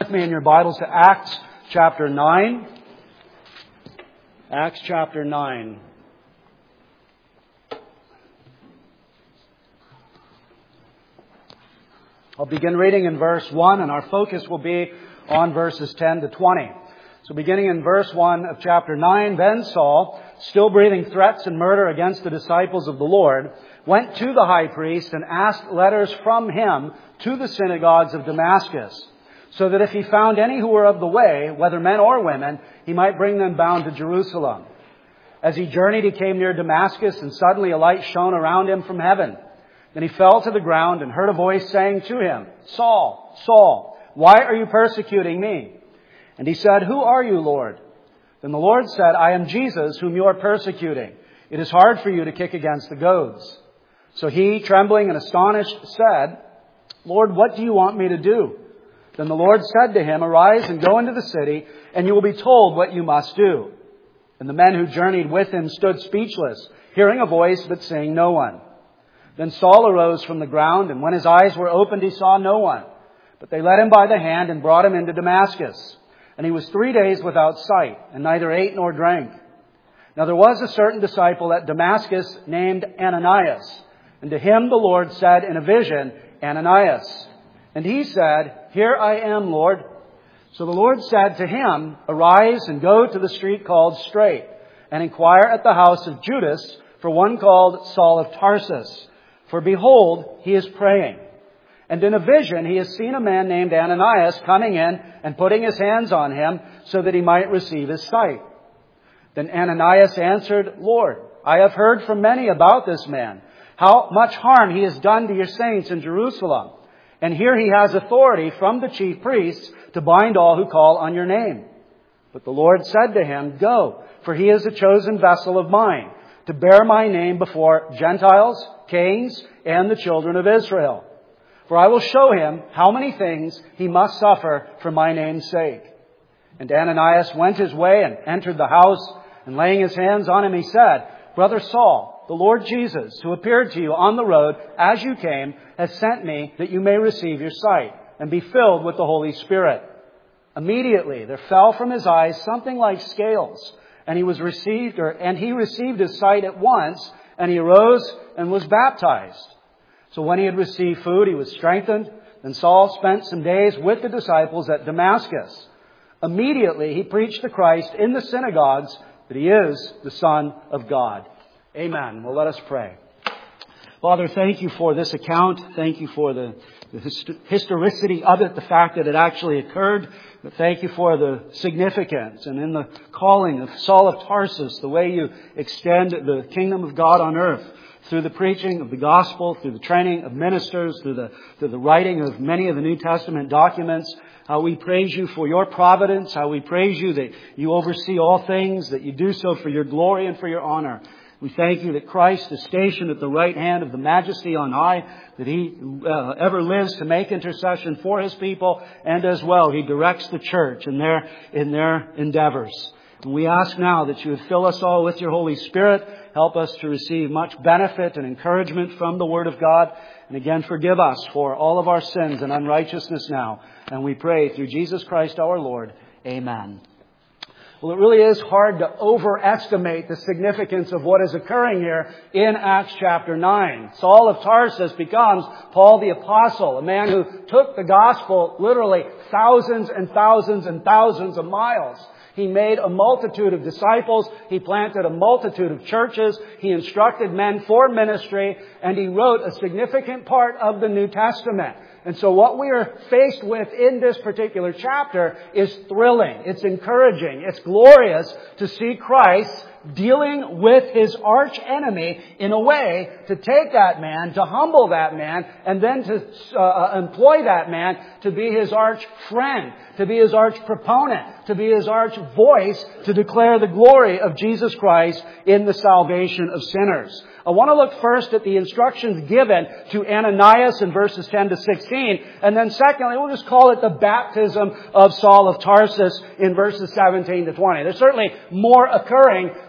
with me in your Bibles to Acts chapter 9. Acts chapter 9. I'll begin reading in verse 1, and our focus will be on verses 10 to 20. So beginning in verse 1 of chapter 9, Then Saul, still breathing threats and murder against the disciples of the Lord, went to the high priest and asked letters from him to the synagogues of Damascus, so that if he found any who were of the way, whether men or women, he might bring them bound to Jerusalem. As he journeyed, he came near Damascus, and suddenly a light shone around him from heaven. Then he fell to the ground and heard a voice saying to him, Saul, Saul, why are you persecuting me? And he said, Who are you, Lord? Then the Lord said, I am Jesus, whom you are persecuting. It is hard for you to kick against the goads. So he, trembling and astonished, said, Lord, what do you want me to do? Then the Lord said to him, Arise and go into the city, and you will be told what you must do. And the men who journeyed with him stood speechless, hearing a voice but seeing no one. Then Saul arose from the ground, and when his eyes were opened, he saw no one. But they led him by the hand and brought him into Damascus. And he was 3 days without sight, and neither ate nor drank. Now there was a certain disciple at Damascus named Ananias. And to him the Lord said in a vision, Ananias. And he said, Here I am, Lord. So the Lord said to him, Arise and go to the street called Straight, and inquire at the house of Judas for one called Saul of Tarsus. For behold, he is praying. And in a vision he has seen a man named Ananias coming in and putting his hands on him so that he might receive his sight. Then Ananias answered, Lord, I have heard from many about this man, how much harm he has done to your saints in Jerusalem. And here he has authority from the chief priests to bind all who call on your name. But the Lord said to him, Go, for he is a chosen vessel of mine, to bear my name before Gentiles, kings, and the children of Israel. For I will show him how many things he must suffer for my name's sake. And Ananias went his way and entered the house, and laying his hands on him, he said, Brother Saul, the Lord Jesus, who appeared to you on the road as you came, has sent me that you may receive your sight and be filled with the Holy Spirit. Immediately there fell from his eyes something like scales, and he received his sight at once, and he arose and was baptized. So when he had received food, he was strengthened. Then Saul spent some days with the disciples at Damascus. Immediately he preached to Christ in the synagogues that he is the Son of God. Amen. Well, let us pray. Father, thank you for this account. Thank you for the historicity of it, the fact that it actually occurred. But thank you for the significance and in the calling of Saul of Tarsus, the way you extend the kingdom of God on earth through the preaching of the gospel, through the training of ministers, through the writing of many of the New Testament documents. How we praise you for your providence, how we praise you that you oversee all things, that you do so for your glory and for your honor. We thank you that Christ is stationed at the right hand of the Majesty on high, that He ever lives to make intercession for His people, and as well He directs the church in their endeavors. And we ask now that you would fill us all with your Holy Spirit, help us to receive much benefit and encouragement from the Word of God, and again forgive us for all of our sins and unrighteousness now. And we pray through Jesus Christ our Lord. Amen. Well, it really is hard to overestimate the significance of what is occurring here in Acts chapter 9. Saul of Tarsus becomes Paul the Apostle, a man who took the gospel literally thousands and thousands and thousands of miles. He made a multitude of disciples. He planted a multitude of churches. He instructed men for ministry, and he wrote a significant part of the New Testament. And so what we are faced with in this particular chapter is thrilling. It's encouraging. It's glorious to see Christ dealing with his arch enemy in a way to take that man, to humble that man, and then to employ that man to be his arch friend, to be his arch proponent, to be his arch voice to declare the glory of Jesus Christ in the salvation of sinners. I want to look first at the instructions given to Ananias in verses 10 to 16. And then secondly, we'll just call it the baptism of Saul of Tarsus in verses 17 to 20. There's certainly more occurring,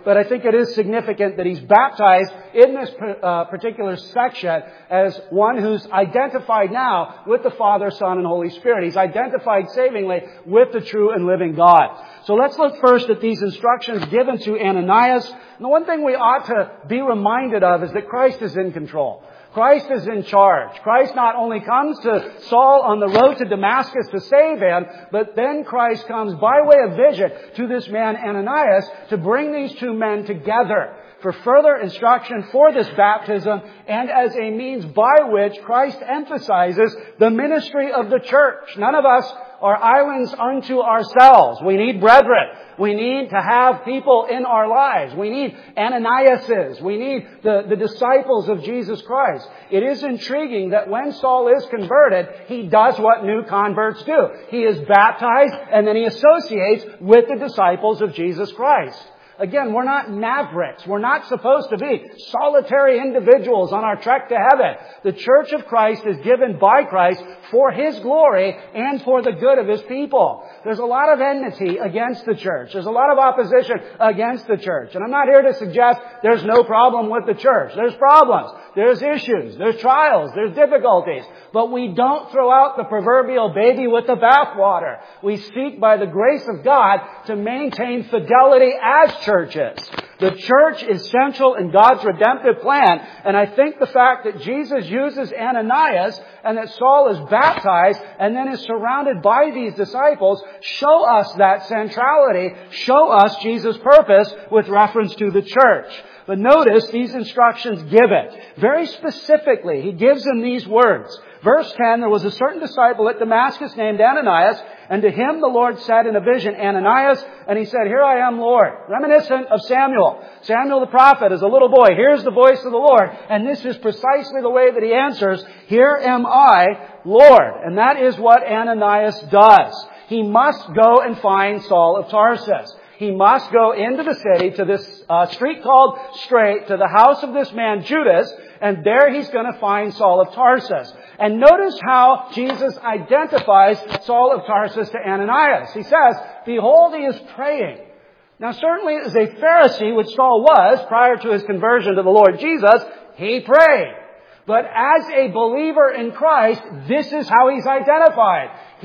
but I think it is significant that he's baptized in this particular section as one who's identified now with the Father, Son, and Holy Spirit. He's identified savingly with the true and living God. So let's look first at these instructions given to Ananias. And the one thing we ought to be reminded of is that Christ is in control. Christ is in charge. Christ not only comes to Saul on the road to Damascus to save him, but then Christ comes by way of vision to this man Ananias to bring these two men together for further instruction for this baptism and as a means by which Christ emphasizes the ministry of the church. None of us are islands unto ourselves. We need brethren. We need to have people in our lives. We need Ananiases. We need the disciples of Jesus Christ. It is intriguing that when Saul is converted, he does what new converts do. He is baptized and then he associates with the disciples of Jesus Christ. Again, we're not mavericks. We're not supposed to be solitary individuals on our trek to heaven. The church of Christ is given by Christ for His glory and for the good of His people. There's a lot of enmity against the church. There's a lot of opposition against the church. And I'm not here to suggest there's no problem with the church. There's problems. There's issues. There's trials. There's difficulties. But we don't throw out the proverbial baby with the bathwater. We seek by the grace of God to maintain fidelity as churches. The church is central in God's redemptive plan. And I think the fact that Jesus uses Ananias and that Saul is baptized and then is surrounded by these disciples show us that centrality, show us Jesus' purpose with reference to the church. But notice these instructions give it. Very specifically, he gives them these words. Verse 10, there was a certain disciple at Damascus named Ananias, and to him the Lord said in a vision, Ananias, and he said, Here I am, Lord. Reminiscent of Samuel. Samuel the prophet as a little boy hears the voice of the Lord, and this is precisely the way that he answers, Here am I, Lord. And that is what Ananias does. He must go and find Saul of Tarsus. He must go into the city to this street called Straight, to the house of this man Judas, and there he's going to find Saul of Tarsus. And notice how Jesus identifies Saul of Tarsus to Ananias. He says, Behold, he is praying. Now certainly as a Pharisee, which Saul was prior to his conversion to the Lord Jesus, he prayed. But as a believer in Christ, this is how he's identified.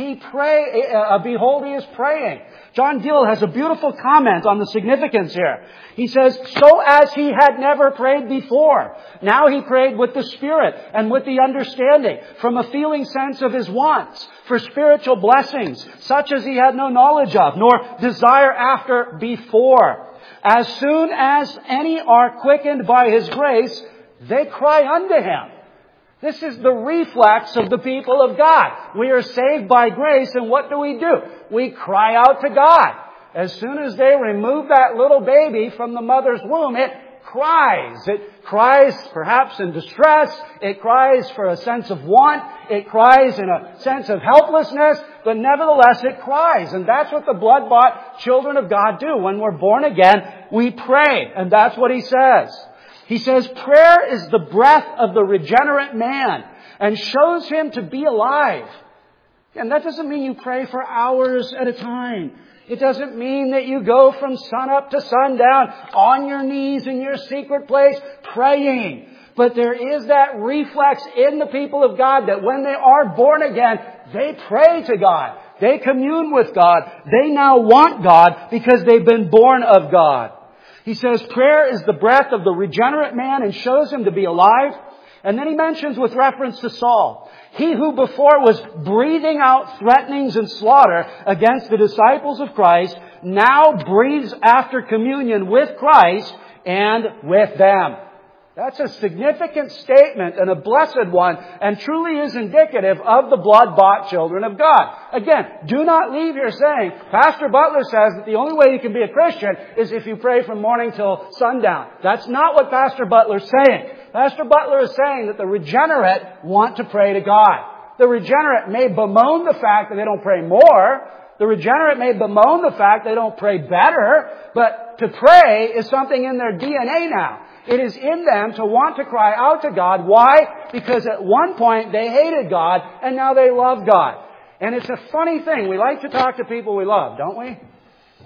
Behold, he is praying. John Gill has a beautiful comment on the significance here. He says, so as he had never prayed before. Now he prayed with the Spirit and with the understanding, from a feeling sense of his wants, for spiritual blessings, such as he had no knowledge of, nor desire after before. As soon as any are quickened by his grace, they cry unto him. This is the reflex of the people of God. We are saved by grace, and what do? We cry out to God. As soon as they remove that little baby from the mother's womb, it cries. It cries perhaps in distress. It cries for a sense of want. It cries in a sense of helplessness. But nevertheless, it cries. And that's what the blood-bought children of God do. When we're born again, we pray. And that's what he says. He says, prayer is the breath of the regenerate man and shows him to be alive. And that doesn't mean you pray for hours at a time. It doesn't mean that you go from sunup to sundown on your knees in your secret place praying. But there is that reflex in the people of God that when they are born again, they pray to God. They commune with God. They now want God because they've been born of God. He says prayer is the breath of the regenerate man and shows him to be alive. And then he mentions with reference to Saul, he who before was breathing out threatenings and slaughter against the disciples of Christ now breathes after communion with Christ and with them. That's a significant statement and a blessed one and truly is indicative of the blood-bought children of God. Again, do not leave here saying, Pastor Butler says that the only way you can be a Christian is if you pray from morning till sundown. That's not what Pastor Butler's saying. Pastor Butler is saying that the regenerate want to pray to God. The regenerate may bemoan the fact that they don't pray more. The regenerate may bemoan the fact they don't pray better. But to pray is something in their DNA now. It is in them to want to cry out to God. Why? Because at one point they hated God and now they love God. And it's a funny thing. We like to talk to people we love, don't we?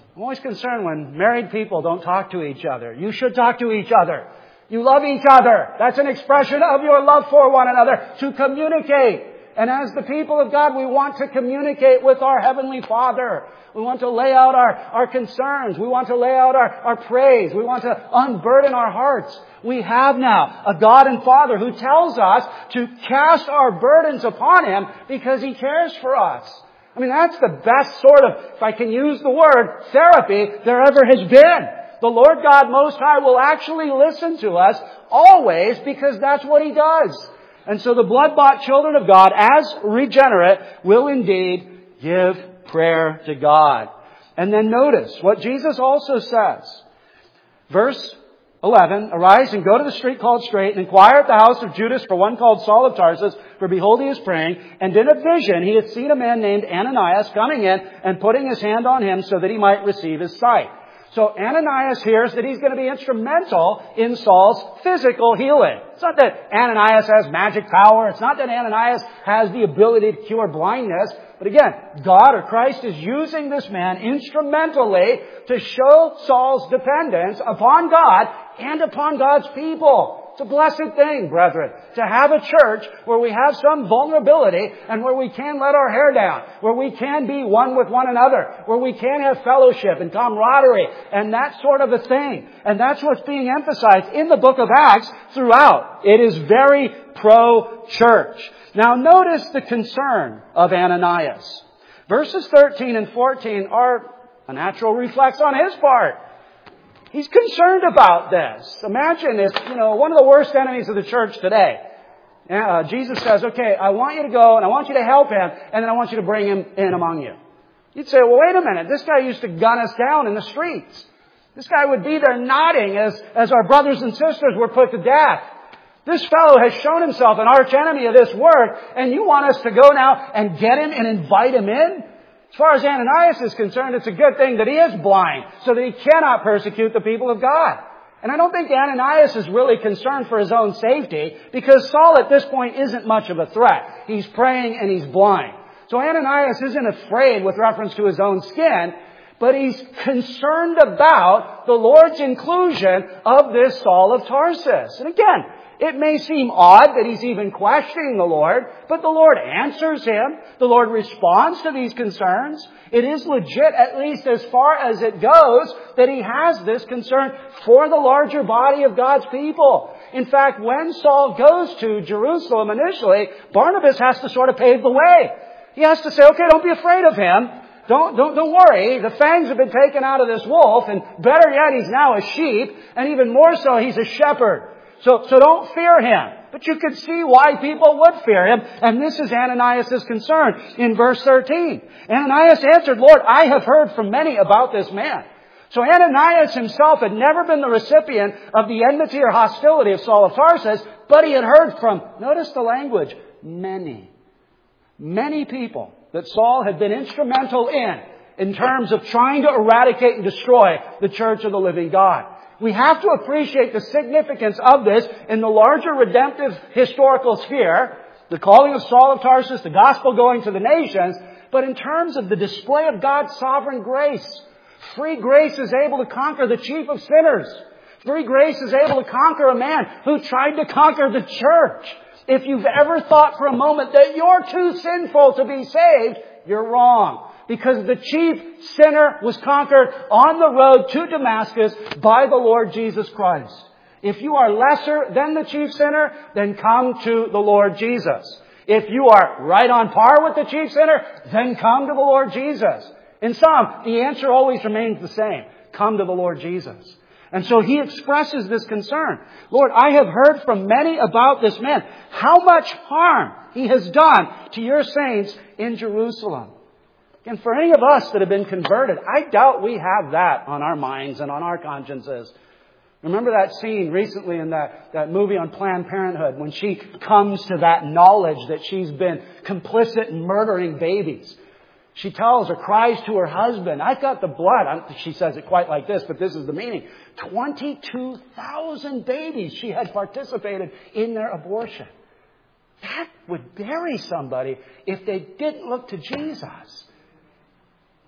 I'm always concerned when married people don't talk to each other. You should talk to each other. You love each other. That's an expression of your love for one another, to communicate. And as the people of God, we want to communicate with our Heavenly Father. We want to lay out our concerns. We want to lay out our praise. We want to unburden our hearts. We have now a God and Father who tells us to cast our burdens upon Him because He cares for us. I mean, that's the best sort of, if I can use the word, therapy there ever has been. The Lord God Most High will actually listen to us always because that's what He does. And so the blood-bought children of God, as regenerate, will indeed give prayer to God. And then notice what Jesus also says. Verse 11, arise and go to the street called Straight and inquire at the house of Judas for one called Saul of Tarsus, for behold, he is praying. And in a vision he had seen a man named Ananias coming in and putting his hand on him so that he might receive his sight. So Ananias hears that he's going to be instrumental in Saul's physical healing. It's not that Ananias has magic power. It's not that Ananias has the ability to cure blindness. But again, God or Christ is using this man instrumentally to show Saul's dependence upon God and upon God's people. It's a blessed thing, brethren, to have a church where we have some vulnerability and where we can let our hair down, where we can be one with one another, where we can have fellowship and camaraderie and that sort of a thing. And that's what's being emphasized in the book of Acts throughout. It is very pro-church. Now notice the concern of Ananias. Verses 13 and 14 are a natural reflex on his part. He's concerned about this. Imagine if, one of the worst enemies of the church today. Jesus says, okay, I want you to go and I want you to help him and then I want you to bring him in among you. You'd say, well, wait a minute. This guy used to gun us down in the streets. This guy would be there nodding as our brothers and sisters were put to death. This fellow has shown himself an arch enemy of this work, and you want us to go now and get him and invite him in? As far as Ananias is concerned, it's a good thing that he is blind so that he cannot persecute the people of God. And I don't think Ananias is really concerned for his own safety because Saul at this point isn't much of a threat. He's praying and he's blind. So Ananias isn't afraid with reference to his own skin, but he's concerned about the Lord's inclusion of this Saul of Tarsus. And again, it may seem odd that he's even questioning the Lord, but the Lord answers him. The Lord responds to these concerns. It is legit, at least as far as it goes, that he has this concern for the larger body of God's people. In fact, when Saul goes to Jerusalem initially, Barnabas has to sort of pave the way. He has to say, okay, don't be afraid of him. Don't worry. The fangs have been taken out of this wolf, and better yet, he's now a sheep, and even more so, he's a shepherd. So don't fear him. But you can see why people would fear him. And this is Ananias' concern in verse 13. Ananias answered, Lord, I have heard from many about this man. So Ananias himself had never been the recipient of the enmity or hostility of Saul of Tarsus, but he had heard from, notice the language, many people that Saul had been instrumental in terms of trying to eradicate and destroy the church of the living God. We have to appreciate the significance of this in the larger redemptive historical sphere, the calling of Saul of Tarsus, the gospel going to the nations, but in terms of the display of God's sovereign grace. Free grace is able to conquer the chief of sinners. Free grace is able to conquer a man who tried to conquer the church. If you've ever thought for a moment that you're too sinful to be saved, you're wrong. Because the chief sinner was conquered on the road to Damascus by the Lord Jesus Christ. If you are lesser than the chief sinner, then come to the Lord Jesus. If you are right on par with the chief sinner, then come to the Lord Jesus. In some, the answer always remains the same. Come to the Lord Jesus. And so he expresses this concern. Lord, I have heard from many about this man, how much harm he has done to your saints in Jerusalem. And for any of us that have been converted, I doubt we have that on our minds and on our consciences. Remember that scene recently in that movie on Planned Parenthood when she comes to that knowledge that she's been complicit in murdering babies. She cries to her husband, I've got the blood. I don't think she says it quite like this, but this is the meaning. 22,000 babies she had participated in their abortion. That would bury somebody if they didn't look to Jesus.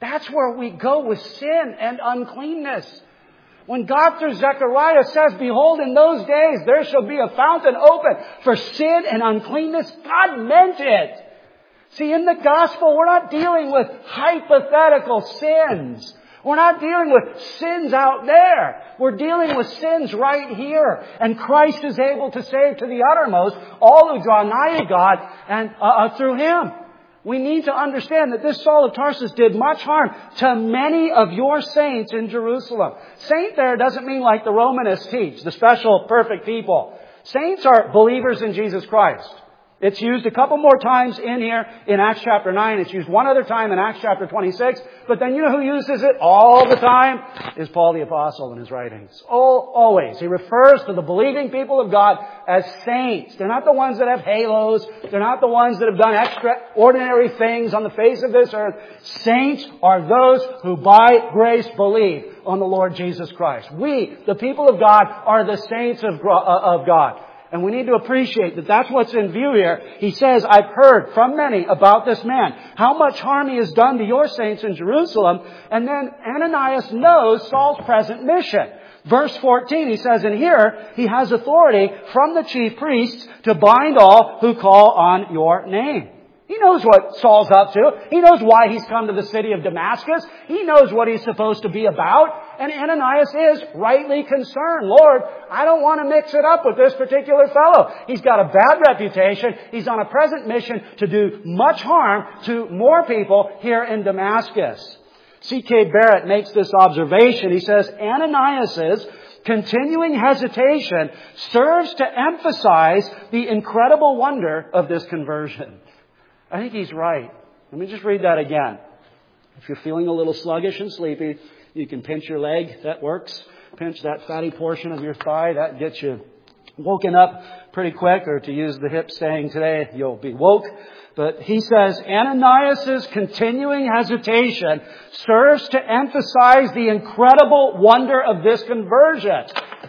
That's where we go with sin and uncleanness. When God through Zechariah says, behold, in those days there shall be a fountain open for sin and uncleanness, God meant it. See, in the gospel, we're not dealing with hypothetical sins. We're not dealing with sins out there. We're dealing with sins right here. And Christ is able to save to the uttermost all who draw nigh to God and through Him. We need to understand that this Saul of Tarsus did much harm to many of your saints in Jerusalem. Saint there doesn't mean like the Romanists teach, the special perfect people. Saints are believers in Jesus Christ. It's used a couple more times in here in Acts chapter 9. It's used one other time in Acts chapter 26. But then you know who uses it all the time? Is Paul the Apostle in his writings. Always. He refers to the believing people of God as saints. They're not the ones that have halos. They're not the ones that have done extraordinary things on the face of this earth. Saints are those who by grace believe on the Lord Jesus Christ. We, the people of God, are the saints of God. And we need to appreciate that that's what's in view here. He says, I've heard from many about this man, how much harm he has done to your saints in Jerusalem. And then Ananias knows Saul's present mission. Verse 14, he says, and here he has authority from the chief priests to bind all who call on your name. He knows what Saul's up to. He knows why he's come to the city of Damascus. He knows what he's supposed to be about. And Ananias is rightly concerned. Lord, I don't want to mix it up with this particular fellow. He's got a bad reputation. He's on a present mission to do much harm to more people here in Damascus. C.K. Barrett makes this observation. He says, Ananias's continuing hesitation serves to emphasize the incredible wonder of this conversion. I think he's right. Let me just read that again. If you're feeling a little sluggish and sleepy, you can pinch your leg. That works. Pinch that fatty portion of your thigh. That gets you woken up pretty quick. Or to use the hip saying today, you'll be woke. But he says, Ananias' continuing hesitation serves to emphasize the incredible wonder of this conversion.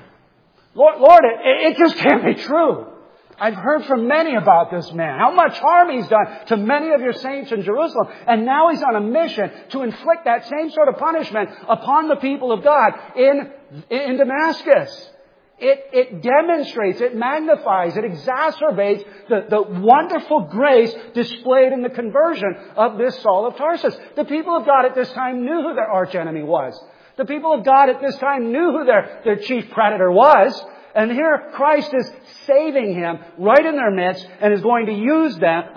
Lord, it just can't be true. I've heard from many about this man, how much harm he's done to many of your saints in Jerusalem. And now he's on a mission to inflict that same sort of punishment upon the people of God in Damascus. It demonstrates, it magnifies, it exacerbates the wonderful grace displayed in the conversion of this Saul of Tarsus. The people of God at this time knew who their archenemy was. The people of God at this time knew who their chief predator was. And here Christ is saving him right in their midst and is going to use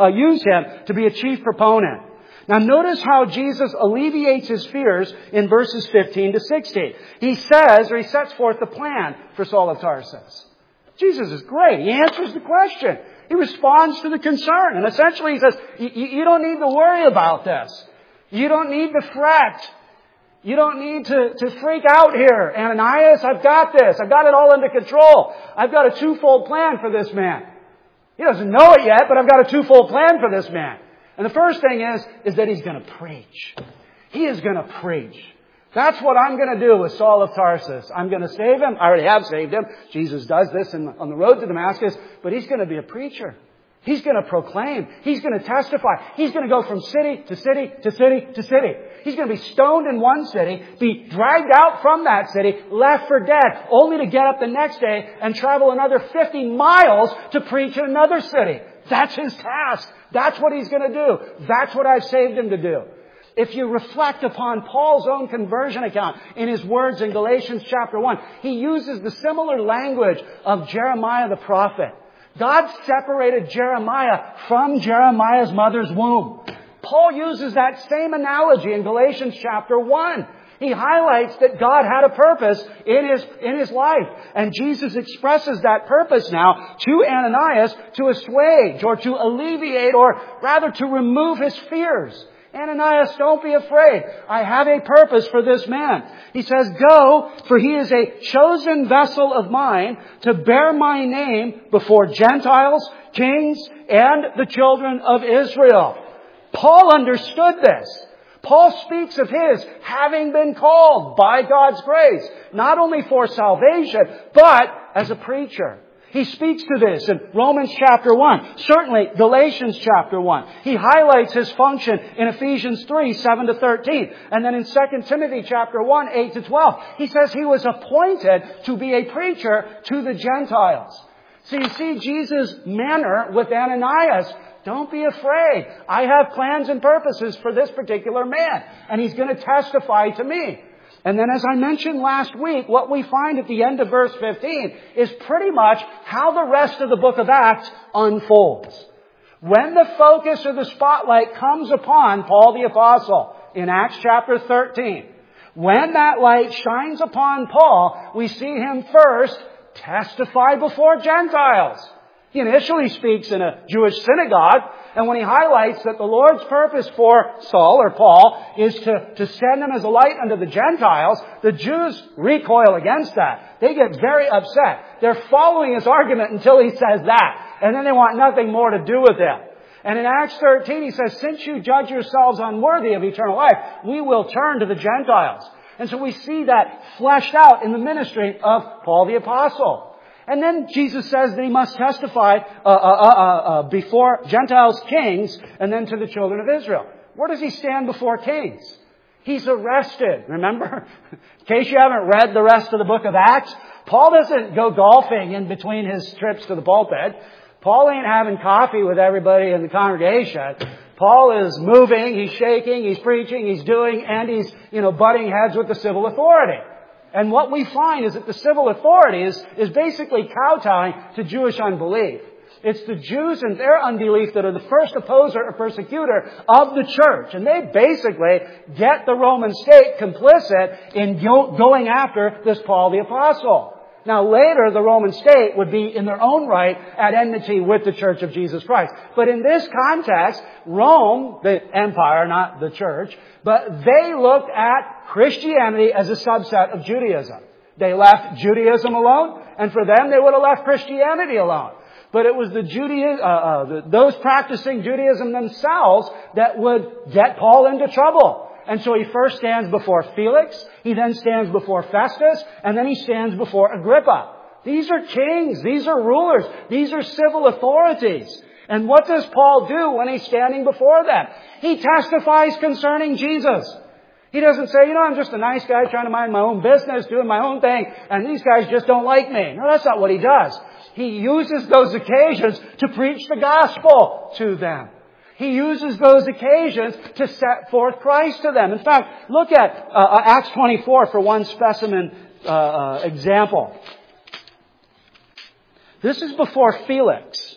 him to be a chief proponent. Now notice how Jesus alleviates his fears in verses 15 to 16. He says, or he sets forth the plan for Saul of Tarsus. Jesus is great. He answers the question. He responds to the concern. And essentially he says, you don't need to worry about this. You don't need to fret. You don't need to freak out here. Ananias, I've got this. I've got it all under control. I've got a twofold plan for this man. He doesn't know it yet, but I've got a twofold plan for this man. And the first thing is that he's going to preach. He is going to preach. That's what I'm going to do with Saul of Tarsus. I'm going to save him. I already have saved him. Jesus does this on the road to Damascus. But he's going to be a preacher. He's going to proclaim. He's going to testify. He's going to go from city to city to city to city. He's going to be stoned in one city, be dragged out from that city, left for dead, only to get up the next day and travel another 50 miles to preach in another city. That's his task. That's what he's going to do. That's what I've saved him to do. If you reflect upon Paul's own conversion account in his words in Galatians chapter 1, he uses the similar language of Jeremiah the prophet. God separated Jeremiah from Jeremiah's mother's womb. Paul uses that same analogy in Galatians chapter 1. He highlights that God had a purpose in his life. And Jesus expresses that purpose now to Ananias to assuage or to alleviate or rather to remove his fears. Ananias, don't be afraid. I have a purpose for this man. He says, go, for he is a chosen vessel of mine to bear my name before Gentiles, kings, and the children of Israel. Paul understood this. Paul speaks of his having been called by God's grace, not only for salvation, but as a preacher. He speaks to this in Romans chapter 1. Certainly Galatians chapter 1. He highlights his function in Ephesians 3, 7 to 13. And then in 2 Timothy chapter 1, 8 to 12. He says he was appointed to be a preacher to the Gentiles. So you see Jesus' manner with Ananias. Don't be afraid. I have plans and purposes for this particular man. And he's going to testify to me. And then as I mentioned last week, what we find at the end of verse 15 is pretty much how the rest of the book of Acts unfolds. When the focus or the spotlight comes upon Paul the Apostle in Acts chapter 13, when that light shines upon Paul, we see him first testify before Gentiles. He initially speaks in a Jewish synagogue, and when he highlights that the Lord's purpose for Saul or Paul is to send him as a light unto the Gentiles, the Jews recoil against that. They get very upset. They're following his argument until he says that, and then they want nothing more to do with him. And in Acts 13 he says, since you judge yourselves unworthy of eternal life, we will turn to the Gentiles. And so we see that fleshed out in the ministry of Paul the Apostle. And then Jesus says that he must testify before Gentiles' kings and then to the children of Israel. Where does he stand before kings? He's arrested. Remember? In case you haven't read the rest of the book of Acts, Paul doesn't go golfing in between his trips to the pulpit. Paul ain't having coffee with everybody in the congregation. Paul is moving, he's shaking, he's preaching, he's doing, and he's, butting heads with the civil authority. And what we find is that the civil authority is basically kowtowing to Jewish unbelief. It's the Jews and their unbelief that are the first opposer or persecutor of the church. And they basically get the Roman state complicit in going after this Paul the Apostle. Now later, the Roman state would be in their own right at enmity with the Church of Jesus Christ. But in this context, Rome, the empire, not the church, but they looked at Christianity as a subset of Judaism. They left Judaism alone, and for them, they would have left Christianity alone. But it was those practicing Judaism themselves that would get Paul into trouble. And so he first stands before Felix, he then stands before Festus, and then he stands before Agrippa. These are kings, these are rulers, these are civil authorities. And what does Paul do when he's standing before them? He testifies concerning Jesus. He doesn't say, I'm just a nice guy trying to mind my own business, doing my own thing, and these guys just don't like me. No, that's not what he does. He uses those occasions to preach the gospel to them. He uses those occasions to set forth Christ to them. In fact, look at Acts 24 for one specimen example. This is before Felix.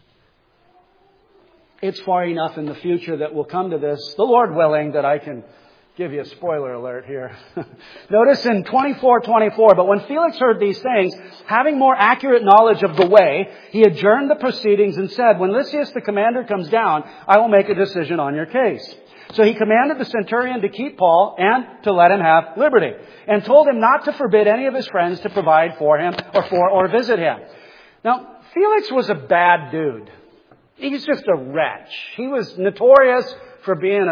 It's far enough in the future that we'll come to this, the Lord willing, that I can give you a spoiler alert here. Notice in 24:24, but when Felix heard these things, having more accurate knowledge of the way, he adjourned the proceedings and said, when Lysias the commander comes down, I will make a decision on your case. So he commanded the centurion to keep Paul and to let him have liberty, and told him not to forbid any of his friends to provide for him or visit him. Now, Felix was a bad dude. He's just a wretch. He was notorious for being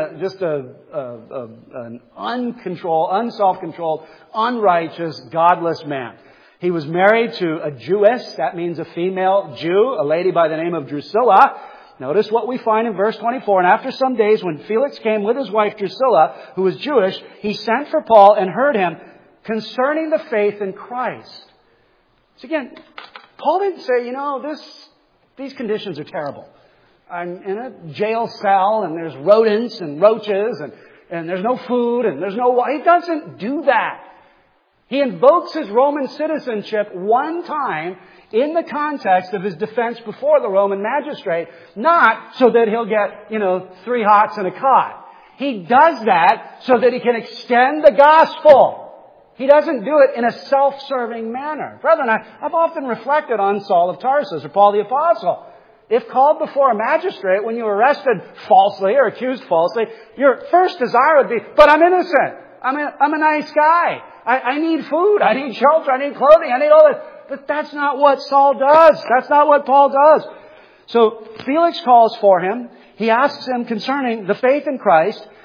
an unself-controlled, unrighteous, godless man. He was married to a Jewess, that means a female Jew, a lady by the name of Drusilla. Notice what we find in verse 24. And after some days, when Felix came with his wife Drusilla, who was Jewish, he sent for Paul and heard him concerning the faith in Christ. So again, Paul didn't say, these conditions are terrible. I'm in a jail cell and there's rodents and roaches and there's no food and there's no water. He doesn't do that. He invokes his Roman citizenship one time in the context of his defense before the Roman magistrate, not so that he'll get, 3 hots and a cot. He does that so that he can extend the gospel. He doesn't do it in a self-serving manner. Brethren, I've often reflected on Saul of Tarsus or Paul the Apostle. If called before a magistrate when you were arrested falsely or accused falsely, your first desire would be, but I'm innocent. I'm a nice guy. I need food. I need shelter. I need clothing. I need all this. But that's not what Saul does. That's not what Paul does. So Felix calls for him. He asks him concerning the faith in Christ.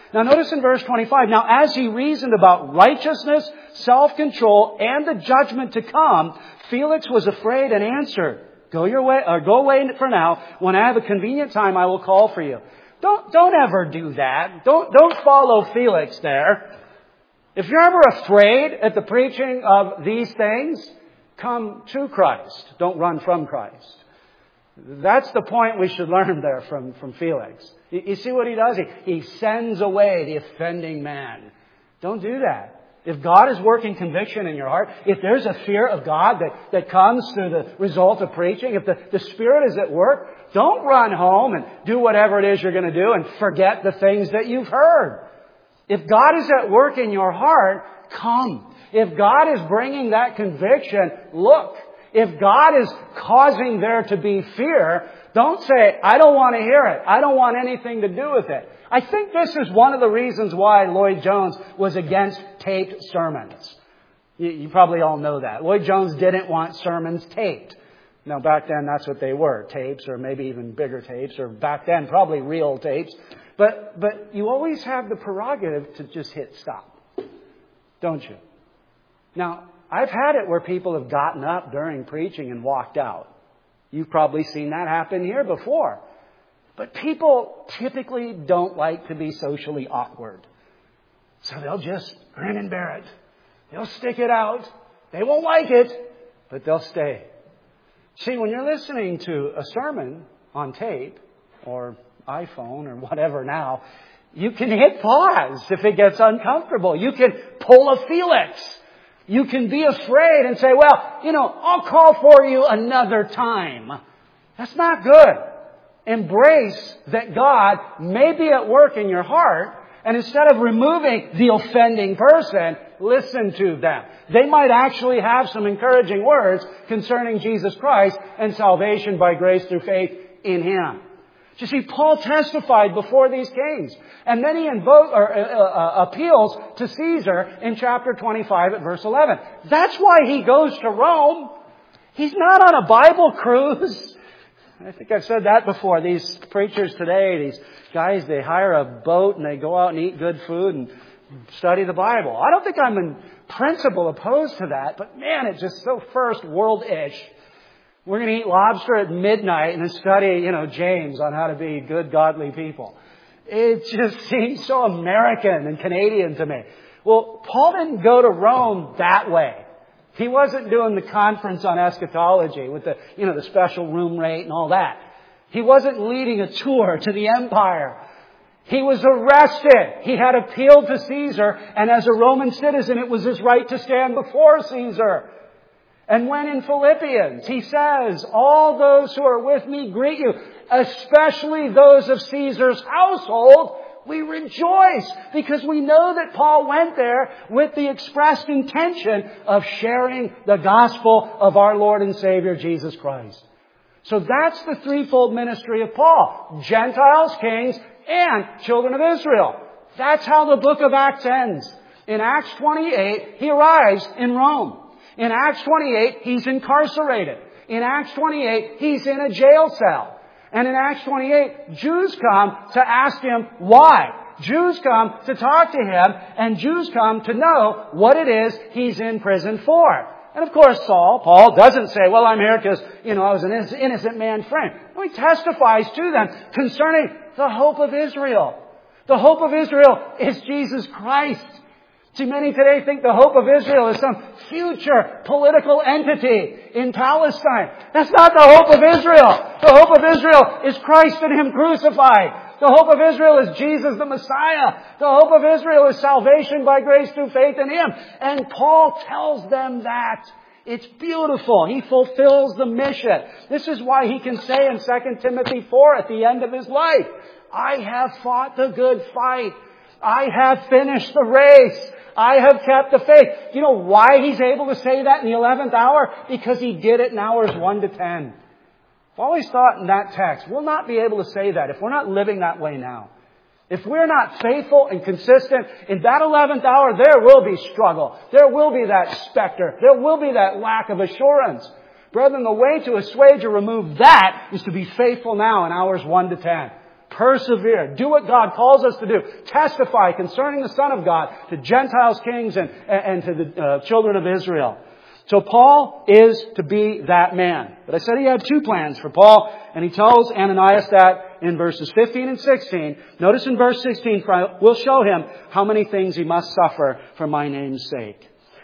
Now notice in verse 25, now as he reasoned about righteousness, self-control, and the judgment to come, Felix was afraid and answered, go away for now. When I have a convenient time, I will call for you. Don't ever do that. Don't follow Felix there. If you're ever afraid at the preaching of these things, come to Christ. Don't run from Christ. That's the point we should learn there from Felix. You see what he does? He sends away the offending man. Don't do that. If God is working conviction in your heart, if there's a fear of God that comes through the result of preaching, if the Spirit is at work, don't run home and do whatever it is you're going to do and forget the things that you've heard. If God is at work in your heart, come. If God is bringing that conviction, look. If God is causing there to be fear, don't say, I don't want to hear it. I don't want anything to do with it. I think this is one of the reasons why Lloyd Jones was against taped sermons. You probably all know that. Lloyd Jones didn't want sermons taped. Now, back then, that's what they were, tapes, or maybe even bigger tapes, or back then, probably real tapes. But you always have the prerogative to just hit stop, don't you? Now, I've had it where people have gotten up during preaching and walked out. You've probably seen that happen here before. But people typically don't like to be socially awkward. So they'll just grin and bear it. They'll stick it out. They won't like it, but they'll stay. See, when you're listening to a sermon on tape or iPhone or whatever now, you can hit pause if it gets uncomfortable. You can pull a Felix. You can be afraid and say, well, I'll call for you another time. That's not good. Embrace that God may be at work in your heart, and instead of removing the offending person, listen to them. They might actually have some encouraging words concerning Jesus Christ and salvation by grace through faith in Him. You see, Paul testified before these kings. And then he appeals to Caesar in chapter 25 at verse 11. That's why he goes to Rome. He's not on a Bible cruise. I think I've said that before. These preachers today, these guys, they hire a boat and they go out and eat good food and study the Bible. I don't think I'm in principle opposed to that, but man, it's just so first world-ish. We're going to eat lobster at midnight and then study, James on how to be good, godly people. It just seems so American and Canadian to me. Well, Paul didn't go to Rome that way. He wasn't doing the conference on eschatology with the special room rate and all that. He wasn't leading a tour to the empire. He was arrested. He had appealed to Caesar, and as a Roman citizen, it was his right to stand before Caesar. And when in Philippians, he says, all those who are with me greet you, especially those of Caesar's household, we rejoice because we know that Paul went there with the expressed intention of sharing the gospel of our Lord and Savior Jesus Christ. So that's the threefold ministry of Paul. Gentiles, kings, and children of Israel. That's how the book of Acts ends. In Acts 28, he arrives in Rome. In Acts 28, he's incarcerated. In Acts 28, he's in a jail cell. And in Acts 28, Jews come to ask him why. Jews come to talk to him, and Jews come to know what it is he's in prison for. And of course, Paul doesn't say, well, I'm here because, I was an innocent man framed. No, he testifies to them concerning the hope of Israel. The hope of Israel is Jesus Christ. See, many today think the hope of Israel is some future political entity in Palestine. That's not the hope of Israel. The hope of Israel is Christ and Him crucified. The hope of Israel is Jesus the Messiah. The hope of Israel is salvation by grace through faith in Him. And Paul tells them that. It's beautiful. He fulfills the mission. This is why he can say in 2 Timothy 4 at the end of his life, I have fought the good fight. I have finished the race. I have kept the faith. You know why he's able to say that in the 11th hour? Because he did it in hours 1 to 10. I've always thought in that text, we'll not be able to say that if we're not living that way now. If we're not faithful and consistent, in that 11th hour, there will be struggle. There will be that specter. There will be that lack of assurance. Brethren, the way to assuage or remove that is to be faithful now in hours 1 to 10. persevere, do what God calls us to do, testify concerning the Son of God to Gentiles, kings, and to the children of Israel. So Paul is to be that man. But I said he had two plans for Paul, and he tells Ananias that in verses 15 and 16. Notice in verse 16, for I will show him how many things he must suffer for my name's sake.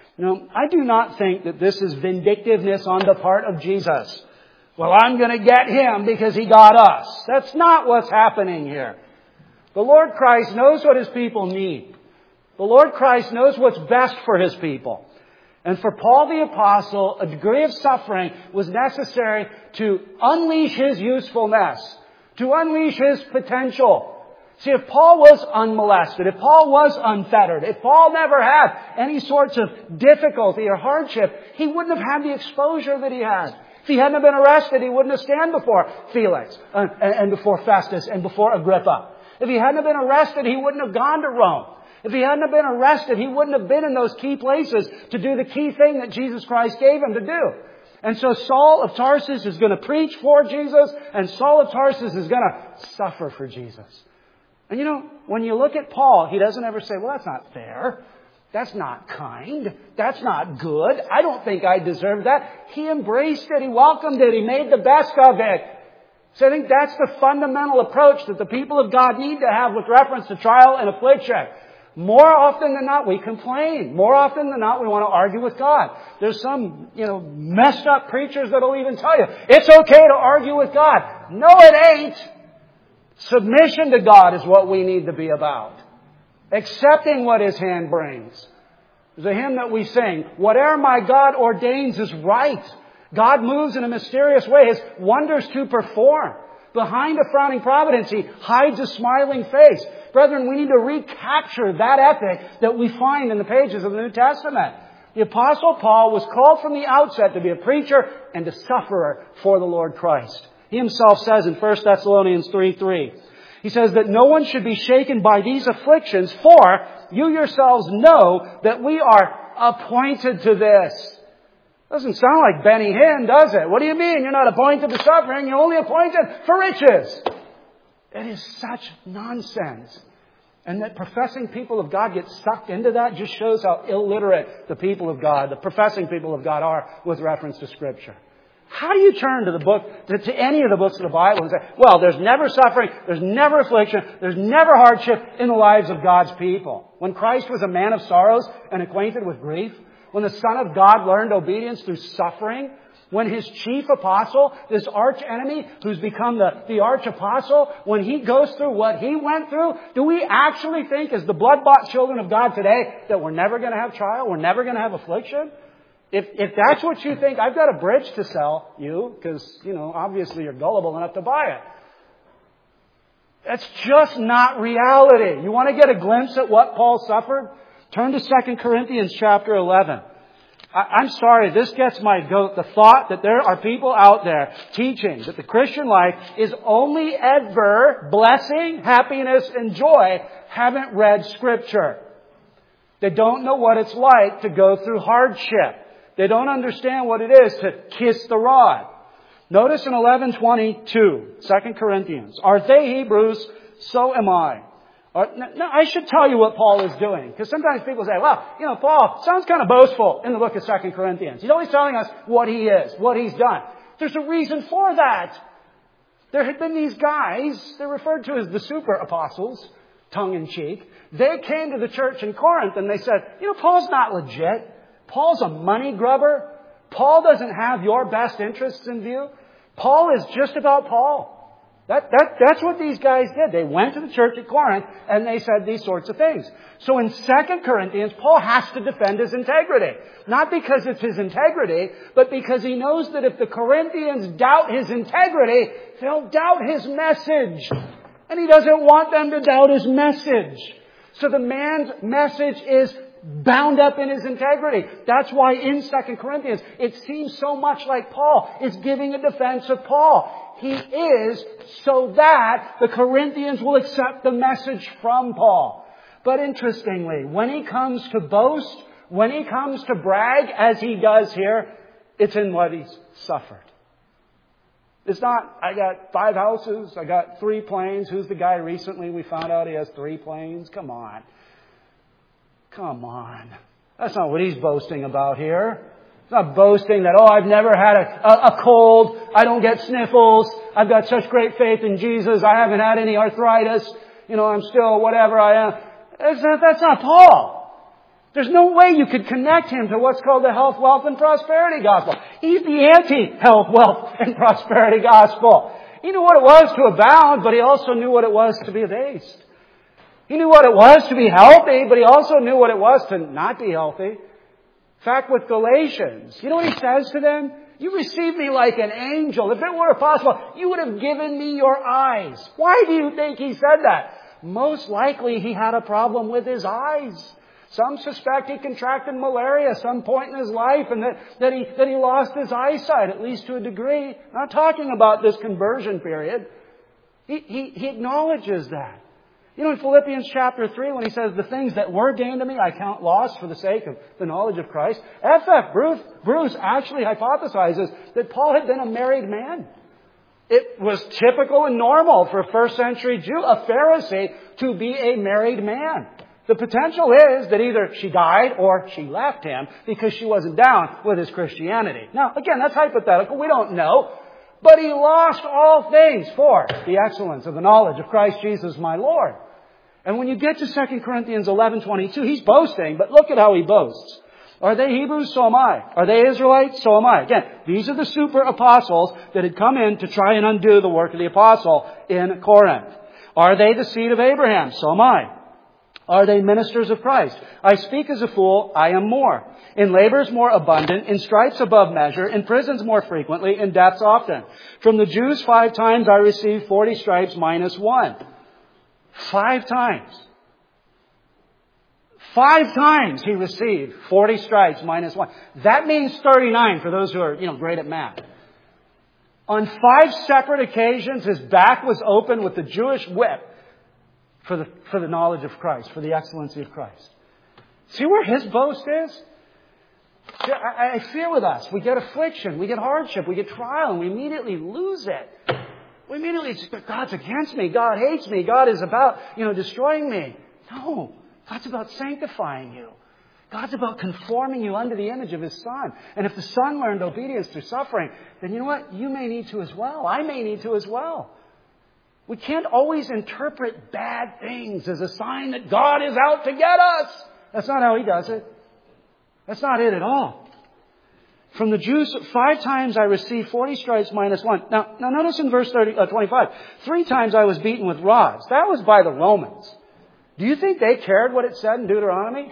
I do not think that this is vindictiveness on the part of Jesus. Well, I'm going to get him because he got us. That's not what's happening here. The Lord Christ knows what His people need. The Lord Christ knows what's best for His people. And for Paul the Apostle, a degree of suffering was necessary to unleash his usefulness, to unleash his potential. See, if Paul was unmolested, if Paul was unfettered, if Paul never had any sorts of difficulty or hardship, he wouldn't have had the exposure that he had. If he hadn't been arrested, he wouldn't have stand before Felix and before Festus and before Agrippa. If he hadn't been arrested, he wouldn't have gone to Rome. If he hadn't been arrested, he wouldn't have been in those key places to do the key thing that Jesus Christ gave him to do. And so Saul of Tarsus is going to preach for Jesus, and Saul of Tarsus is going to suffer for Jesus. And when you look at Paul, he doesn't ever say, well, that's not fair. That's not kind. That's not good. I don't think I deserve that. He embraced it. He welcomed it. He made the best of it. So I think that's the fundamental approach that the people of God need to have with reference to trial and affliction. More often than not, we complain. More often than not, we want to argue with God. There's some, messed up preachers that'll even tell you, it's okay to argue with God. No, it ain't. Submission to God is what we need to be about. Accepting what His hand brings. There's a hymn that we sing, whatever my God ordains is right. God moves in a mysterious way, His wonders to perform. Behind a frowning providence, He hides a smiling face. Brethren, we need to recapture that ethic that we find in the pages of the New Testament. The Apostle Paul was called from the outset to be a preacher and a sufferer for the Lord Christ. He himself says in 1 Thessalonians 3:3, he says that no one should be shaken by these afflictions, for you yourselves know that we are appointed to this. Doesn't sound like Benny Hinn, does it? What do you mean? You're not appointed to suffering. You're only appointed for riches. It is such nonsense. And that professing people of God get sucked into that just shows how illiterate the people of God, the professing people of God are with reference to Scripture. How do you turn to the book, to any of the books of the Bible and say, well, there's never suffering, there's never affliction, there's never hardship in the lives of God's people? When Christ was a man of sorrows and acquainted with grief, when the Son of God learned obedience through suffering, when His chief apostle, this arch enemy who's become the arch apostle, when he goes through what he went through, do we actually think as the blood-bought children of God today that we're never going to have trial, we're never going to have affliction? If that's what you think, I've got a bridge to sell you, because, obviously you're gullible enough to buy it. That's just not reality. You want to get a glimpse at what Paul suffered? Turn to 2 Corinthians chapter 11. I'm sorry, this gets my goat. The thought that there are people out there teaching that the Christian life is only ever blessing, happiness, and joy haven't read Scripture. They don't know what it's like to go through hardship. They don't understand what it is to kiss the rod. Notice in 11:22, 2 Corinthians, are they Hebrews? So am I. Now, I should tell you what Paul is doing, because sometimes people say, well, Paul sounds kind of boastful in the book of 2 Corinthians. He's always telling us what he is, what he's done. There's a reason for that. There had been these guys, they're referred to as the super apostles, tongue-in-cheek. They came to the church in Corinth and they said, Paul's not legit. Paul's a money grubber. Paul doesn't have your best interests in view. Paul is just about Paul. That's what these guys did. They went to the church at Corinth and they said these sorts of things. So in 2 Corinthians, Paul has to defend his integrity. Not because it's his integrity, but because he knows that if the Corinthians doubt his integrity, they'll doubt his message. And he doesn't want them to doubt his message. So the man's message is bound up in his integrity. That's why in 2 Corinthians, it seems so much like Paul is giving a defense of Paul. He is so that the Corinthians will accept the message from Paul. But interestingly, when he comes to boast, when he comes to brag, as he does here, it's in what he's suffered. It's not, I got 5 houses, I got 3 planes. Who's the guy recently we found out he has 3 planes? Come on. Come on. That's not what he's boasting about here. It's not boasting that, I've never had a cold. I don't get sniffles. I've got such great faith in Jesus. I haven't had any arthritis. I'm still whatever I am. That's not Paul. There's no way you could connect him to what's called the health, wealth, and prosperity gospel. He's the anti-health, wealth, and prosperity gospel. He knew what it was to abound, but he also knew what it was to be abased. He knew what it was to be healthy, but he also knew what it was to not be healthy. In fact, with Galatians, you know what he says to them? You received me like an angel. If it were possible, you would have given me your eyes. Why do you think he said that? Most likely he had a problem with his eyes. Some suspect he contracted malaria at some point in his life and that he lost his eyesight, at least to a degree. I'm not talking about this conversion period. He acknowledges that. In Philippians chapter 3, when he says, the things that were gained to me, I count lost for the sake of the knowledge of Christ. Bruce actually hypothesizes that Paul had been a married man. It was typical and normal for a first century Jew, a Pharisee, to be a married man. The potential is that either she died or she left him because she wasn't down with his Christianity. Now, again, that's hypothetical. We don't know. But he lost all things for the excellence of the knowledge of Christ Jesus my Lord. And when you get to 2 Corinthians 11:22, he's boasting, but look at how he boasts. Are they Hebrews? So am I. Are they Israelites? So am I. Again, these are the super apostles that had come in to try and undo the work of the apostle in Corinth. Are they the seed of Abraham? So am I. Are they ministers of Christ? I speak as a fool, I am more. In labors more abundant, in stripes above measure, in prisons more frequently, in deaths often. From the Jews 5 times I received 40 stripes minus 1. 5 times. 5 times he received 40 stripes minus 1. That means 39 for those who are, great at math. On 5 separate occasions, his back was open with the Jewish whip for the knowledge of Christ, for the excellency of Christ. See where his boast is? I fear with us. We get affliction, we get hardship, we get trial, and we immediately lose it. We immediately say, God's against me, God hates me, God is about, destroying me. No, God's about sanctifying you. God's about conforming you unto the image of His Son. And if the Son learned obedience through suffering, then you know what? You may need to as well. I may need to as well. We can't always interpret bad things as a sign that God is out to get us. That's not how He does it. That's not it at all. From the Jews, 5 times I received 40 stripes minus 1. Now notice in verse 25. 3 times I was beaten with rods. That was by the Romans. Do you think they cared what it said in Deuteronomy?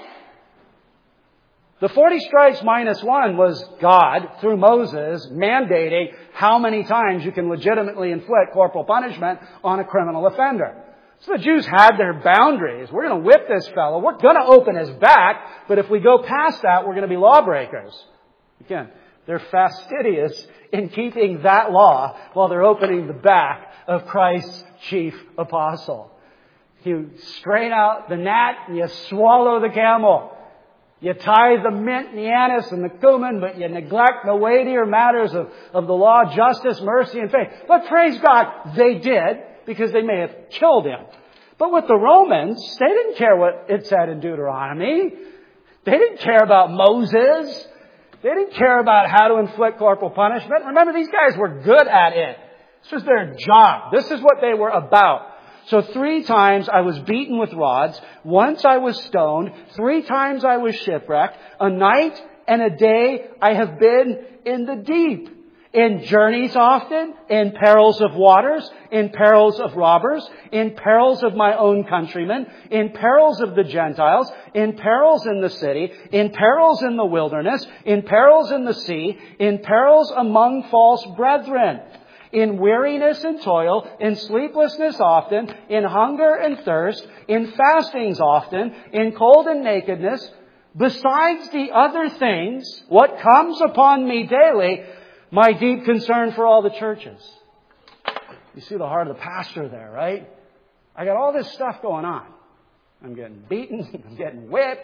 The 40 stripes minus 1 was God, through Moses, mandating how many times you can legitimately inflict corporal punishment on a criminal offender. So the Jews had their boundaries. We're going to whip this fellow. We're going to open his back. But if we go past that, we're going to be lawbreakers. Again, they're fastidious in keeping that law while they're opening the back of Christ's chief apostle. You strain out the gnat and you swallow the camel. You tithe the mint and the anise and the cumin, but you neglect the weightier matters of the law, justice, mercy, and faith. But praise God, they did, because they may have killed him. But with the Romans, they didn't care what it said in Deuteronomy. They didn't care about Moses. They didn't care about how to inflict corporal punishment. Remember, these guys were good at it. This was their job. This is what they were about. So 3 times I was beaten with rods. Once I was stoned. 3 times I was shipwrecked. A night and a day I have been in the deep. In journeys often, in perils of waters, in perils of robbers, in perils of my own countrymen, in perils of the Gentiles, in perils in the city, in perils in the wilderness, in perils in the sea, in perils among false brethren, in weariness and toil, in sleeplessness often, in hunger and thirst, in fastings often, in cold and nakedness, besides the other things, what comes upon me daily, my deep concern for all the churches. You see the heart of the pastor there, right? I got all this stuff going on. I'm getting beaten. I'm getting whipped.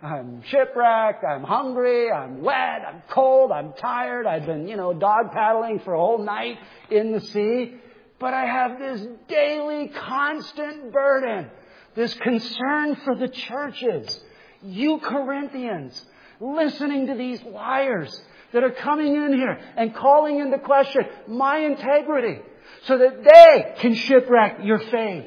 I'm shipwrecked, I'm hungry, I'm wet, I'm cold, I'm tired, I've been, dog paddling for a whole night in the sea. But I have this daily, constant burden, this concern for the churches. You Corinthians, listening to these liars that are coming in here and calling into question my integrity so that they can shipwreck your faith.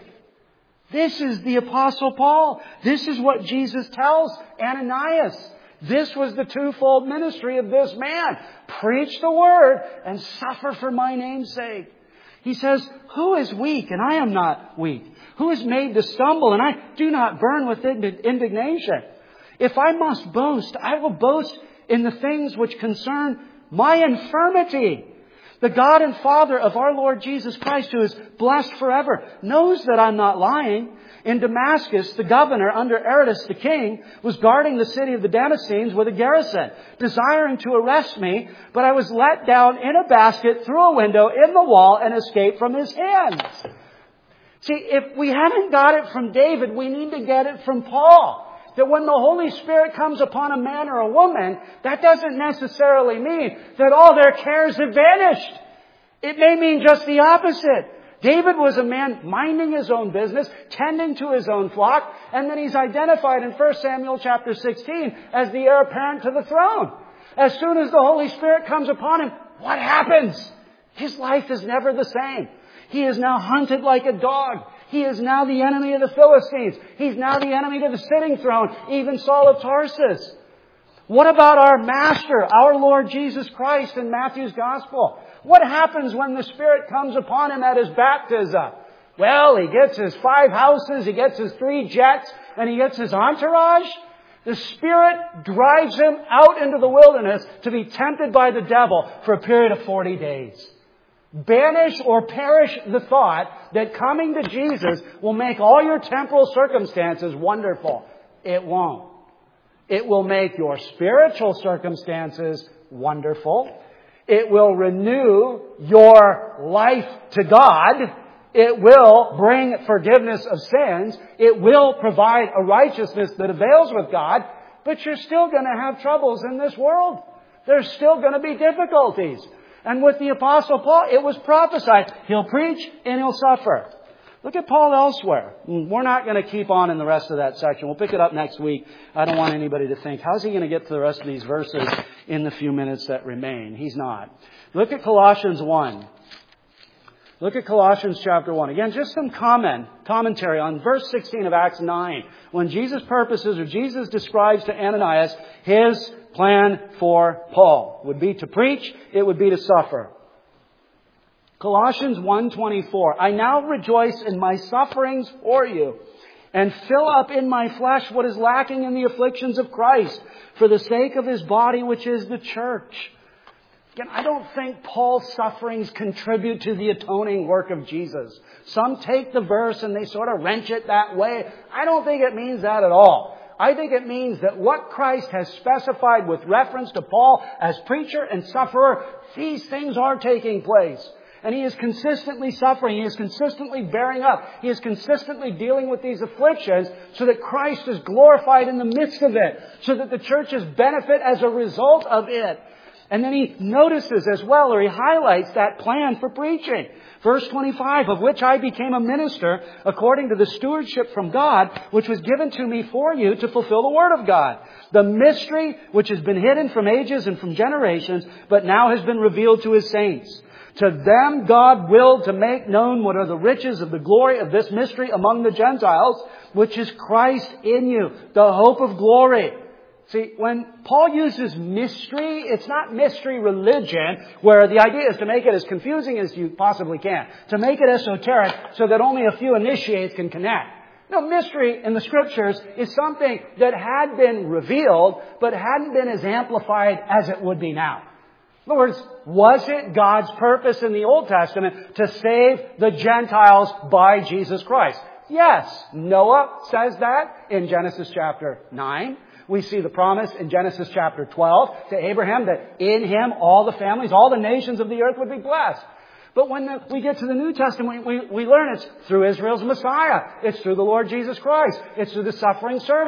This is the Apostle Paul. This is what Jesus tells Ananias. This was the twofold ministry of this man. Preach the word and suffer for my name's sake. He says, who is weak and I am not weak? Who is made to stumble and I do not burn with indignation? If I must boast, I will boast in the things which concern my infirmity. The God and Father of our Lord Jesus Christ, who is blessed forever, knows that I'm not lying. In Damascus, the governor under Aretas the king was guarding the city of the Damascenes with a garrison, desiring to arrest me, but I was let down in a basket through a window in the wall and escaped from his hands. See, if we haven't got it from David, we need to get it from Paul. That when the Holy Spirit comes upon a man or a woman, that doesn't necessarily mean that all their cares have vanished. It may mean just the opposite. David was a man minding his own business, tending to his own flock, and then he's identified in 1 Samuel chapter 16 as the heir apparent to the throne. As soon as the Holy Spirit comes upon him, what happens? His life is never the same. He is now hunted like a dog. He is now the enemy of the Philistines. He's now the enemy to the sitting throne, even Saul of Tarsus. What about our Master, our Lord Jesus Christ in Matthew's Gospel? What happens when the Spirit comes upon him at his baptism? Well, he gets his 5 houses, he gets his 3 jets, and he gets his entourage. The Spirit drives him out into the wilderness to be tempted by the devil for a period of 40 days. Banish or perish the thought that coming to Jesus will make all your temporal circumstances wonderful. It won't. It will make your spiritual circumstances wonderful. It will renew your life to God. It will bring forgiveness of sins. It will provide a righteousness that avails with God. But you're still going to have troubles in this world. There's still going to be difficulties. And with the Apostle Paul, it was prophesied. He'll preach and he'll suffer. Look at Paul elsewhere. We're not going to keep on in the rest of that section. We'll pick it up next week. I don't want anybody to think, how's he going to get to the rest of these verses in the few minutes that remain? He's not. Look at Colossians 1. Look at Colossians chapter 1. Again, just some commentary on verse 16 of Acts 9. When Jesus purposes or Jesus describes to Ananias his plan for Paul. It would be to preach, it would be to suffer. Colossians 1:24. I now rejoice in my sufferings for you and fill up in my flesh what is lacking in the afflictions of Christ for the sake of his body, which is the church. Again, I don't think Paul's sufferings contribute to the atoning work of Jesus. Some take the verse and they sort of wrench it that way. I don't think it means that at all. I think it means that what Christ has specified with reference to Paul as preacher and sufferer, these things are taking place. And he is consistently suffering. He is consistently bearing up. He is consistently dealing with these afflictions so that Christ is glorified in the midst of it, so that the churches benefit as a result of it. And then he notices as well, or he highlights that plan for preaching. Verse 25, of which I became a minister according to the stewardship from God, which was given to me for you to fulfill the word of God. The mystery which has been hidden from ages and from generations, but now has been revealed to his saints. To them God willed to make known what are the riches of the glory of this mystery among the Gentiles, which is Christ in you, the hope of glory. See, when Paul uses mystery, it's not mystery religion, where the idea is to make it as confusing as you possibly can. To make it esoteric so that only a few initiates can connect. No, mystery in the Scriptures is something that had been revealed, but hadn't been as amplified as it would be now. In other words, was it God's purpose in the Old Testament to save the Gentiles by Jesus Christ? Yes. Noah says that in Genesis chapter 9. We see the promise in Genesis chapter 12 to Abraham that in him all the families, all the nations of the earth would be blessed. But when we get to the New Testament, we learn it's through Israel's Messiah. It's through the Lord Jesus Christ. It's through the suffering servant.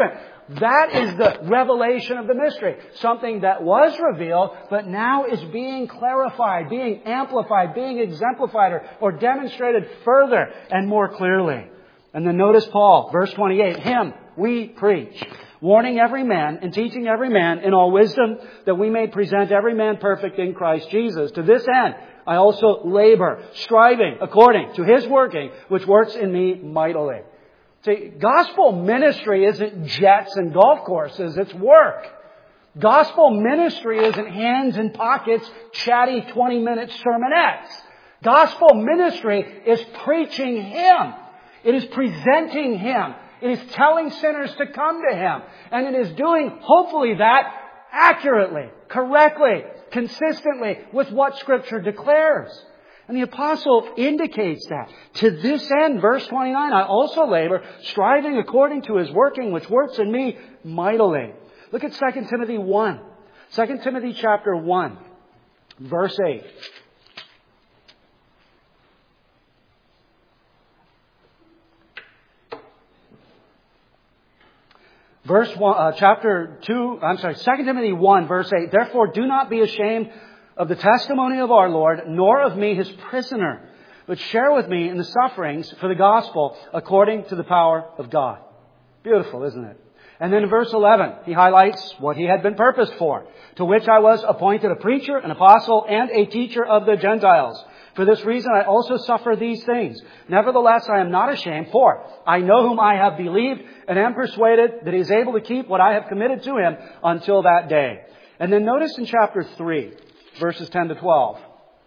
That is the revelation of the mystery. Something that was revealed, but now is being clarified, being amplified, being exemplified, or demonstrated further and more clearly. And then notice Paul, verse 28, Him we preach, warning every man and teaching every man in all wisdom, that we may present every man perfect in Christ Jesus. To this end, I also labor, striving according to His working, which works in me mightily. See, gospel ministry isn't jets and golf courses, it's work. Gospel ministry isn't hands in pockets, chatty 20-minute sermonettes. Gospel ministry is preaching Him. It is presenting Him. It is telling sinners to come to Him. And it is doing, hopefully, that accurately, correctly, consistently with what Scripture declares. And the apostle indicates that. To this end, verse 29, I also labor, striving according to His working, which works in me mightily. Look at 2 Timothy 1. 2 Timothy chapter 1, verse 8. Verse 1, chapter 2, 2 Timothy 1, verse 8. Therefore, do not be ashamed of the testimony of our Lord, nor of me, His prisoner, but share with me in the sufferings for the gospel according to the power of God. Beautiful, isn't it? And then in verse 11, he highlights what he had been purposed for, to which I was appointed a preacher, an apostle, and a teacher of the Gentiles. For this reason I also suffer these things. Nevertheless, I am not ashamed, for I know whom I have believed, and am persuaded that He is able to keep what I have committed to Him until that day. And then notice in chapter 3, verses 10 to 12,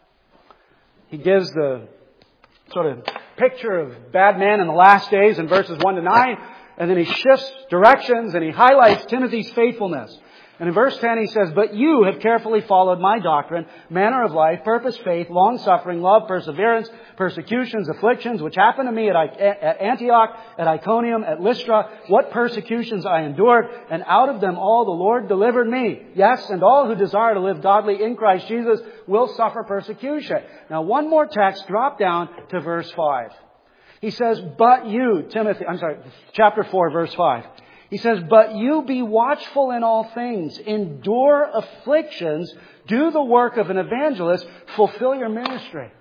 he gives the sort of picture of bad man in the last days in verses 1 to 9, and then he shifts directions and he highlights Timothy's faithfulness. And in verse 10 he says, But you have carefully followed my doctrine, manner of life, purpose, faith, long-suffering, love, perseverance, persecutions, afflictions, which happened to me at Antioch, at Iconium, at Lystra, what persecutions I endured, and out of them all the Lord delivered me. Yes, and all who desire to live godly in Christ Jesus will suffer persecution. Now one more text, drop down to verse 5. He says, But you, chapter 4, verse 5. He says, But you be watchful in all things, endure afflictions, do the work of an evangelist, fulfill your ministry.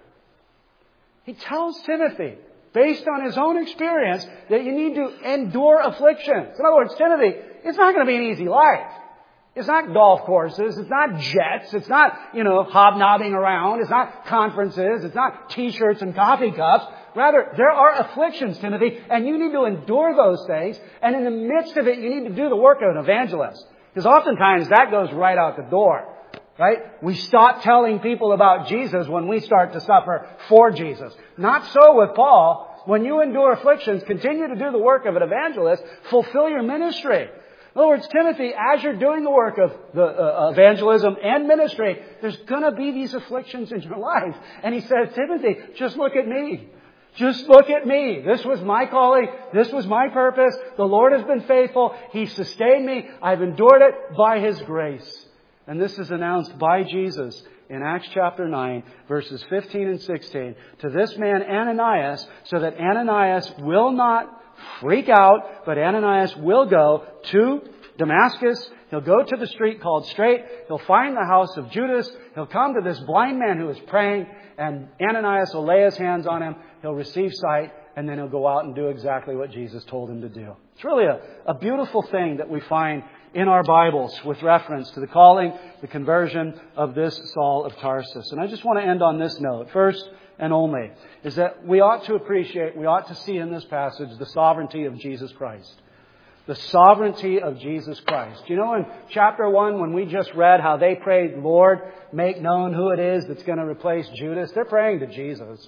He tells Timothy, based on his own experience, that you need to endure afflictions. In other words, Timothy, it's not going to be an easy life. It's not golf courses. It's not jets. It's not, hobnobbing around. It's not conferences. It's not T-shirts and coffee cups. Rather, there are afflictions, Timothy, and you need to endure those things. And in the midst of it, you need to do the work of an evangelist. Because oftentimes that goes right out the door, right? We stop telling people about Jesus when we start to suffer for Jesus. Not so with Paul. When you endure afflictions, continue to do the work of an evangelist. Fulfill your ministry. In other words, Timothy, as you're doing the work of the evangelism and ministry, there's going to be these afflictions in your life. And he says, Timothy, just look at me. Just look at me. This was my calling. This was my purpose. The Lord has been faithful. He sustained me. I've endured it by His grace. And this is announced by Jesus in Acts chapter 9, verses 15 and 16. To this man Ananias, so that Ananias will not freak out, but Ananias will go to Damascus. He'll go to the street called Straight. He'll find the house of Judas. He'll come to this blind man who is praying, and Ananias will lay his hands on him. He'll receive sight, and then he'll go out and do exactly what Jesus told him to do. It's really a beautiful thing that we find in our Bibles with reference to the calling, the conversion of this Saul of Tarsus. And I just want to end on this note. First and only is that we ought to see in this passage the sovereignty of Jesus Christ. The sovereignty of Jesus Christ. You know, in chapter 1, when we just read how they prayed, Lord, make known who it is that's going to replace Judas, they're praying to Jesus.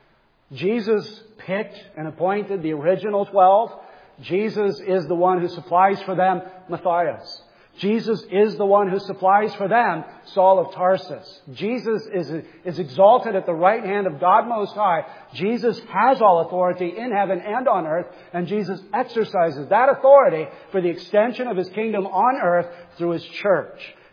Jesus picked and appointed the original 12. Jesus is the one who supplies for them Matthias. Jesus is the one who supplies for them Saul of Tarsus. Jesus is exalted at the right hand of God Most High. Jesus has all authority in heaven and on earth, and Jesus exercises that authority for the extension of His kingdom on earth through His church.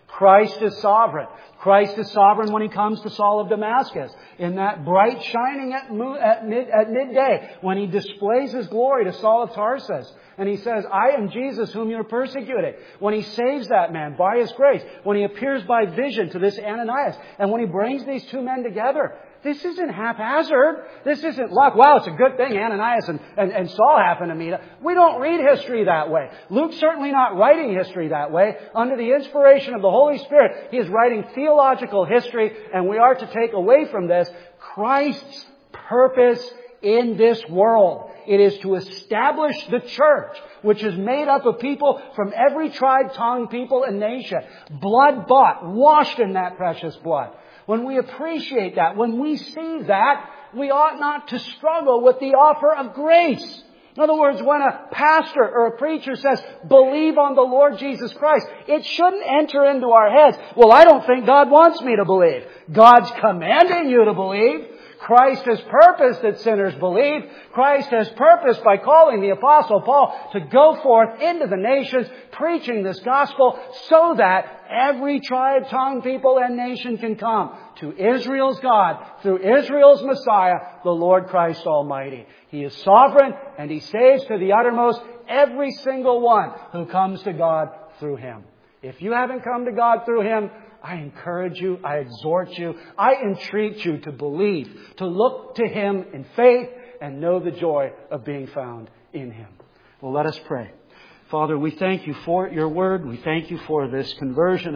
Christ is sovereign. Christ is sovereign when He comes to Saul of Damascus. In that bright shining at midday, when He displays His glory to Saul of Tarsus. And He says, I am Jesus whom you're persecuting. When He saves that man by His grace. When He appears by vision to this Ananias. And when He brings these two men together. This isn't haphazard. This isn't luck. Wow, it's a good thing Ananias and Saul happened to meet. We don't read history that way. Luke's certainly not writing history that way. Under the inspiration of the Holy Spirit, he is writing theological history, and we are to take away from this Christ's purpose in this world. It is to establish the church, which is made up of people from every tribe, tongue, people, and nation. Blood bought, washed in that precious blood. When we appreciate that, when we see that, we ought not to struggle with the offer of grace. In other words, when a pastor or a preacher says, believe on the Lord Jesus Christ, it shouldn't enter into our heads, well, I don't think God wants me to believe. God's commanding you to believe. Christ has purposed that sinners believe. Christ has purposed by calling the Apostle Paul to go forth into the nations, preaching this gospel so that every tribe, tongue, people, and nation can come to Israel's God through Israel's Messiah, the Lord Christ Almighty. He is sovereign and He saves to the uttermost every single one who comes to God through Him. If you haven't come to God through Him, I encourage you, I exhort you, I entreat you to believe, to look to Him in faith and know the joy of being found in Him. Well, let us pray. Father, we thank You for Your Word. We thank You for this conversion